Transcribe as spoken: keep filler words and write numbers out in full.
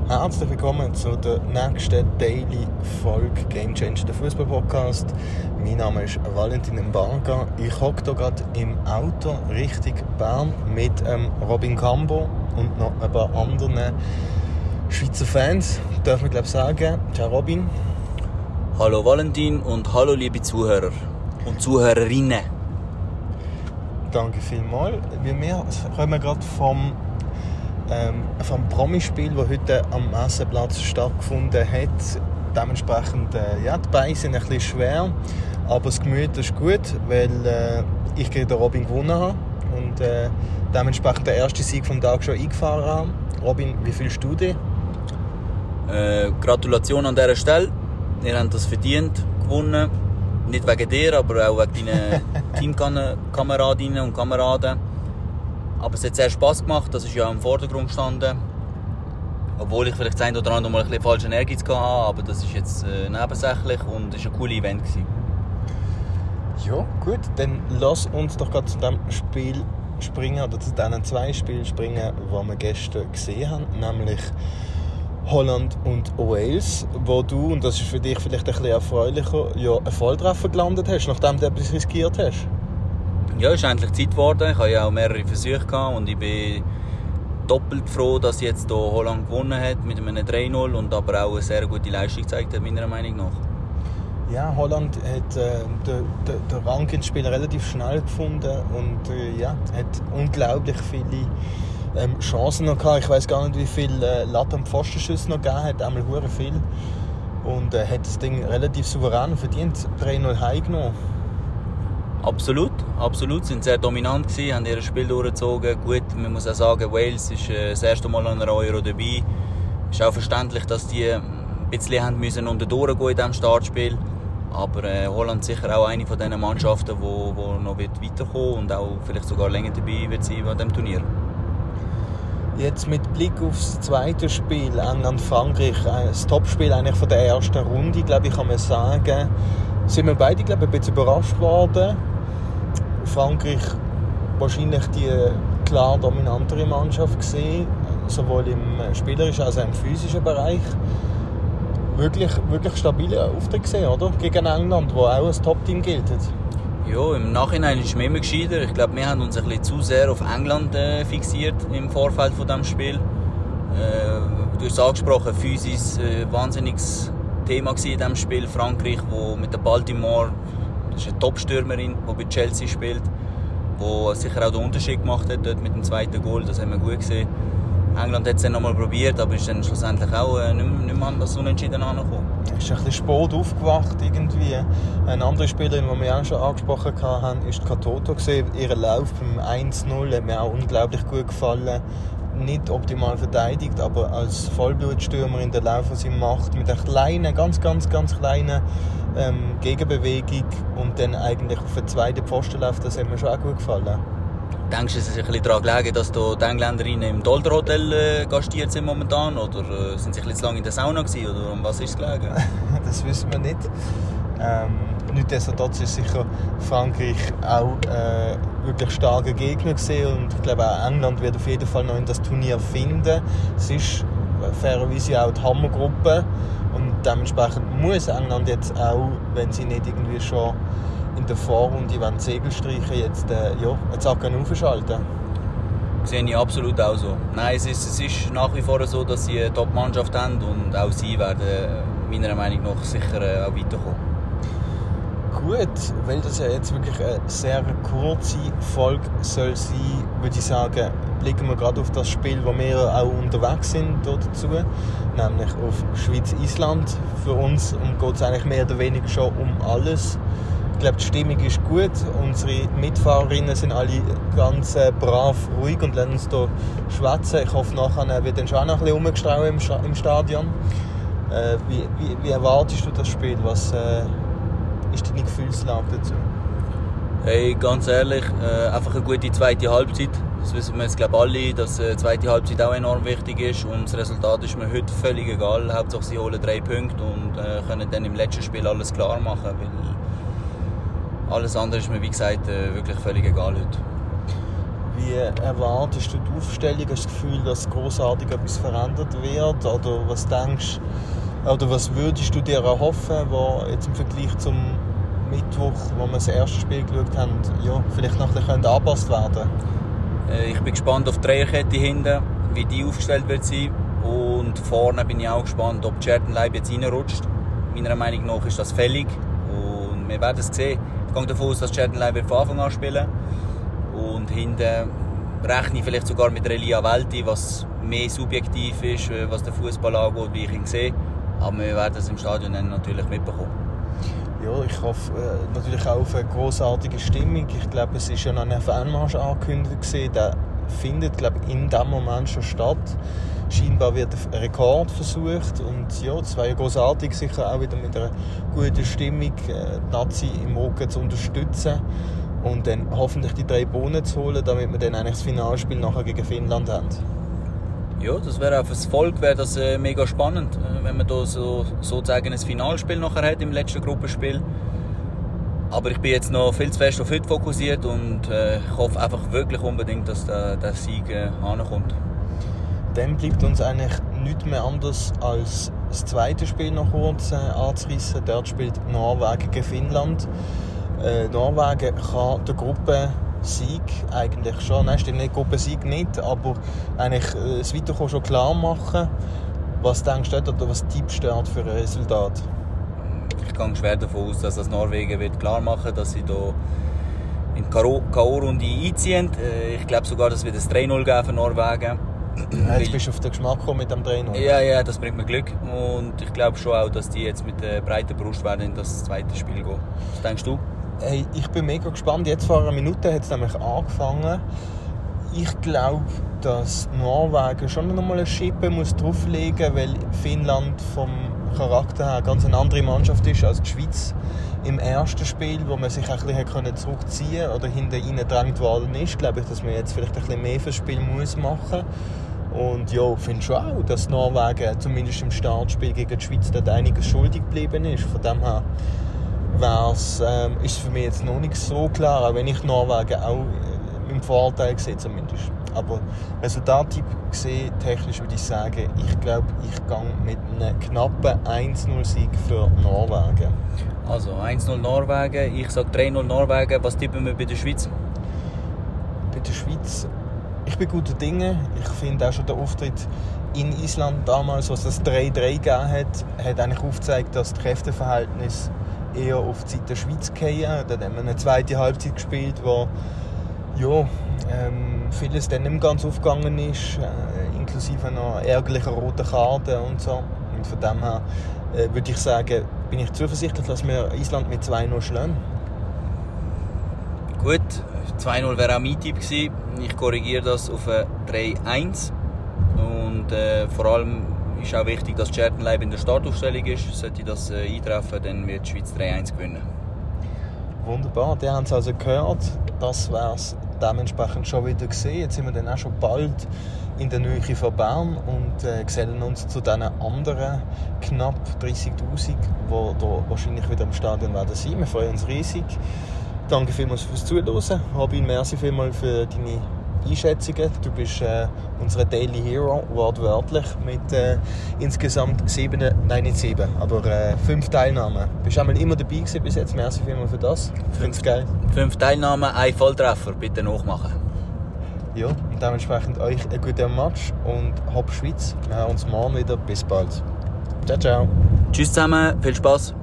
Herzlich willkommen zu der nächsten Daily-Folge Game Changer, der Fußball-Podcast. Mein Name ist Valentin Mbarga. Ich hocke hier gerade im Auto Richtung Bern mit ähm, Robin Cambo und noch ein paar anderen Schweizer Fans. Darf man glaube ich sagen. Ciao Robin. Hallo Valentin und hallo liebe Zuhörer und Zuhörerinnen. Danke vielmals. Wir kommen gerade vom Ähm, vom Promispiel, das heute am Messenplatz stattgefunden hat. Dementsprechend, äh, ja, die Beine sind ein bisschen schwer, aber das Gemüt ist gut, weil äh, ich gegen den Robin gewonnen habe und äh, dementsprechend den ersten Sieg vom Tag schon eingefahren habe. Robin, wie fühlst du dich? Äh, Gratulation an dieser Stelle. Ihr habt das verdient, gewonnen. Nicht wegen dir, aber auch wegen deinen Teamkameradinnen und Kameraden. Aber es hat sehr Spass gemacht, das ist ja im Vordergrund gestanden. Obwohl ich vielleicht das eine oder andere Mal ein bisschen falschen Ehrgeiz hatte, aber das ist jetzt äh, nebensächlich und es war ein cooles Event gewesen. Ja, gut, dann lass uns doch gerade zu dem Spiel springen, oder zu diesen zwei Spielen springen, die wir gestern gesehen haben, nämlich Holland und Wales, wo du, und das ist für dich vielleicht ein bisschen erfreulicher, ja, einen Volltreffer gelandet hast, nachdem du etwas riskiert hast. Ja, es ist endlich Zeit geworden. Ich hatte ja auch mehrere Versuche gehabt und ich bin doppelt froh, dass jetzt hier Holland gewonnen hat mit einem drei null und aber auch eine sehr gute Leistung gezeigt hat, meiner Meinung nach. Ja, Holland hat äh, den, den, den Rang ins Spiel relativ schnell gefunden und äh, ja, hat unglaublich viele ähm, Chancen noch gehabt. Ich weiss gar nicht, wie viele äh, Latte- und Pfostenschüsse noch gegeben hat, einmal hure viel. Und äh, hat das Ding relativ souverän verdient, drei null heimgenommen. Absolut, absolut. Sie waren sehr dominant gewesen, haben ihr Spiel durchgezogen. Gut, man muss auch sagen, Wales ist äh, das erste Mal an einer Euro dabei. Es ist auch verständlich, dass die ein bisschen haben müssen unter durchgehen in diesem Startspiel. Aber äh, Holland ist sicher auch eine von diesen Mannschaften, die wo, wo noch wird weiterkommen und auch vielleicht sogar länger dabei wird sein an diesem Turnier. Jetzt mit Blick auf das zweite Spiel, England-Frankreich, das Topspiel eigentlich von der ersten Runde, glaube ich, kann man sagen, sind wir beide, glaube ich, ein bisschen überrascht worden. Frankreich wahrscheinlich die klar dominantere Mannschaft gesehen, sowohl im spielerischen als auch im physischen Bereich. Wirklich, wirklich stabile Auftritt gesehen, oder? Gegen England, wo auch als Top-Team gilt. Ja, im Nachhinein ist es mir immer gescheiter. Ich glaube, wir haben uns ein bisschen zu sehr auf England äh, fixiert im Vorfeld von diesem Spiel. Äh, du hast es angesprochen, Physis, äh, wahnsinniges Thema in diesem Spiel. Frankreich, wo mit der Baltimore, das ist eine Top-Stürmerin, die bei Chelsea spielt, die sicher auch den Unterschied gemacht hat dort mit dem zweiten Goal, das haben wir gut gesehen. England hat es dann nochmal probiert, aber ist dann schlussendlich auch äh, nicht, mehr, nicht mehr an das Unentschieden angekommen. Es ist ein bisschen spät aufgewacht irgendwie. Eine andere Spielerin, die wir auch schon angesprochen haben, ist Katoto gesehen. Ihr Lauf beim eins null hat mir auch unglaublich gut gefallen. Nicht optimal verteidigt, aber als Vollblutstürmerin der Lauf, den sie macht, mit einer kleinen, ganz, ganz, ganz kleinen ähm, Gegenbewegung und dann eigentlich auf den zweiten Pfostenlauf, das hat mir schon auch gut gefallen. Denkst du, es ist ein bisschen daran gelegen, dass die Engländerinnen im Dolder Hotel äh, gastiert sind momentan? Oder äh, sind sie ein bisschen zu lange in der Sauna gewesen? Oder um was ist es gelegen? Das wissen wir nicht. Ähm, Nichtsdestotrotz ist sicher Frankreich auch äh, wirklich starker Gegner gesehen und ich glaube auch England wird auf jeden Fall noch in das Turnier finden. Es ist fairerweise auch die Hammergruppe und dementsprechend muss England jetzt auch, wenn sie nicht irgendwie schon in der Vorrunde die Segel streichen, jetzt äh, ja, einen Zacken aufschalten. Sehe ich absolut auch so. Nein, es ist, es ist nach wie vor so, dass sie eine Top-Mannschaft haben und auch sie werden meiner Meinung nach sicher äh, auch weiterkommen. Gut, weil das ja jetzt wirklich eine sehr kurze Folge soll sein, würde ich sagen, blicken wir gerade auf das Spiel, wo wir auch unterwegs sind dazu, nämlich auf Schweiz-Island. Für uns geht es eigentlich mehr oder weniger schon um alles. Ich glaube, die Stimmung ist gut, unsere Mitfahrerinnen sind alle ganz äh, brav, ruhig und lassen uns hier schwätzen. Ich hoffe, nachher wird dann schon noch ein bisschen rumgestraucht im, im Stadion. Äh, wie, wie, wie erwartest du das Spiel? Was äh, ist deine Gefühlslage dazu? Hey, ganz ehrlich, äh, einfach eine gute zweite Halbzeit. Das wissen wir jetzt, glaube ich, alle, dass die äh, zweite Halbzeit auch enorm wichtig ist. Und das Resultat ist mir heute völlig egal. Hauptsache sie holen drei Punkte und äh, können dann im letzten Spiel alles klar machen. Weil alles andere ist mir, wie gesagt, äh, wirklich völlig egal heute. Wie erwartest du die Aufstellung? Hast du das Gefühl, dass grossartig etwas verändert wird? Oder was denkst oder was würdest du dir erhoffen, wo jetzt im Vergleich zum Mittwoch, wo wir das erste Spiel geschaut haben, ja, vielleicht noch ein bisschen angepasst werden? Ich bin gespannt auf die Dreierkette hinten, wie die aufgestellt wird sein. Und vorne bin ich auch gespannt, ob Tschertenleib jetzt reinrutscht. Meiner Meinung nach ist das fällig. Und wir werden es sehen. Ich gehe davon aus, dass Tschertenleib von Anfang an spielen wird. Und hinten rechne ich vielleicht sogar mit Elia Welti, was mehr subjektiv ist, was der Fußball angeht, wie ich ihn sehe. Aber wir werden es im Stadion dann natürlich mitbekommen. Ja, ich hoffe äh, natürlich auch auf eine grossartige Stimmung. Ich glaube, es ist ja noch ein Fanmarsch angekündigt. Der findet, glaube ich, in diesem Moment schon statt. Scheinbar wird ein Rekord versucht. Und ja, es wäre ja grossartig, sicher auch wieder mit einer guten Stimmung äh, die Nazi im Rücken zu unterstützen. Und dann hoffentlich die drei Bohnen zu holen, damit wir dann eigentlich das Finalspiel nachher gegen Finnland haben. Ja, das wäre auch für das Volk wäre das, äh, mega spannend, äh, wenn man da so, sozusagen ein Finalspiel nachher hat im letzten Gruppenspiel. Aber ich bin jetzt noch viel zu fest auf heute fokussiert und äh, ich hoffe einfach wirklich unbedingt, dass der, der Sieg äh, ankommt. Dann bleibt uns eigentlich nichts mehr anders als das zweite Spiel noch kurz äh, anzureissen. Dort spielt Norwegen gegen Finnland. Äh, Norwegen kann der Gruppe Sieg eigentlich schon, nein, stimmt nicht, Gruppensieg nicht, aber eigentlich äh, das Weiterkommen schon klar machen. Was denkst du oder was tippst du für ein Resultat? Ich gehe schwer davon aus, dass das Norwegen wird klar machen, dass sie hier in die K O-Runde einziehen. Äh, ich glaube sogar, dass wir das drei null geben für Norwegen. Ja, jetzt bist du auf den Geschmack gekommen mit dem drei null. Ja, ja, das bringt mir Glück. Und ich glaube schon auch, dass die jetzt mit der breiten Brust werden in das zweite Spiel gehen. Was denkst du? Hey, ich bin mega gespannt. Jetzt vor einer Minute hat es nämlich angefangen. Ich glaube, dass Norwegen schon noch mal eine Schippe muss drauflegen muss, weil Finnland vom Charakter her ganz eine andere Mannschaft ist als die Schweiz im ersten Spiel, wo man sich ein bisschen zurückziehen konnte oder hinter ihnen gedrängt worden ist. Glaube ich, dass man jetzt vielleicht ein bisschen mehr fürs Spiel muss machen muss. Und ja, ich finde schon auch, dass Norwegen zumindest im Startspiel gegen die Schweiz dort einiges schuldig geblieben ist. Von dem her ähm, ist es für mich jetzt noch nicht so klar, auch wenn ich Norwegen auch äh, im Vorteil sehe zumindest. Aber Resultattipp gesehen, technisch würde ich sagen, ich glaube, ich gehe mit einem knappen eins null Sieg für Norwegen. Also eins null Norwegen, ich sage drei null Norwegen. Was tippen wir bei der Schweiz? Bei der Schweiz, ich bin guter Dinge. Ich finde auch schon der Auftritt in Island damals, was das drei drei gegeben hat, hat eigentlich aufgezeigt, dass das Kräfteverhältnis eher auf die Seite der Schweiz fallen. Dann haben wir eine zweite Halbzeit gespielt, wo ja, ähm, vieles dann nicht mehr ganz aufgegangen ist, äh, inklusive noch ärgerlicher roten Karten und so. Und von dem her äh, würde ich sagen, bin ich zuversichtlich, dass wir Island mit zwei null schlagen. Gut, zwei null wäre auch mein Tipp gewesen. Ich korrigiere das auf drei eins. Und äh, vor allem ist auch wichtig, dass Tschertenleib in der Startaufstellung ist. Sollte das äh, eintreffen, dann wird die Schweiz drei eins gewinnen. Wunderbar, die haben es also gehört. Das wäre es dementsprechend schon wieder gesehen. Jetzt sind wir dann auch schon bald in der Nähe von Bern und äh, gesellen uns zu diesen anderen knapp dreissigtausend, die hier wahrscheinlich wieder im Stadion werden sein. Wir freuen uns riesig. Danke vielmals fürs Zuhören. Robin, merci vielmals für deine Einschätzungen. Du bist äh, unser Daily Hero, wortwörtlich, mit äh, insgesamt sieben, nein nicht sieben, aber äh, fünf Teilnahmen. Du bist einmal immer dabei gewesen bis jetzt. Merci vielmals für das. Ich finde es geil. Fünf Teilnahmen, ein Volltreffer. Bitte nachmachen. Ja, und dementsprechend euch einen guten Match und Hopp Schweiz. Wir hören uns morgen wieder. Bis bald. Ciao, ciao. Tschüss zusammen, viel Spaß.